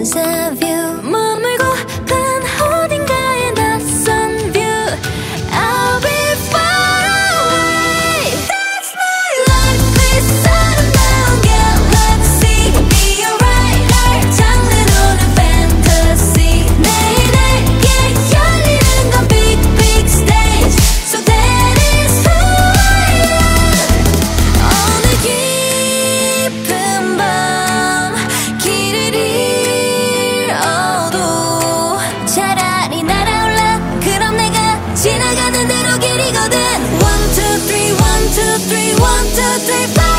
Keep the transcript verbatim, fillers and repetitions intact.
deja vu 머물고픈 어딘가의 낯선 view I'll be far away That's my life This 아름다운 galaxy Be alright 날 장르로는 fantasy 내일 내게 열리는 건 big big stage So that is who I am 오늘 깊은 밤 길을 잃어도 차라리 날아올라 그럼 내가 지나가는 대로 길이거든 One two three one two three one two three four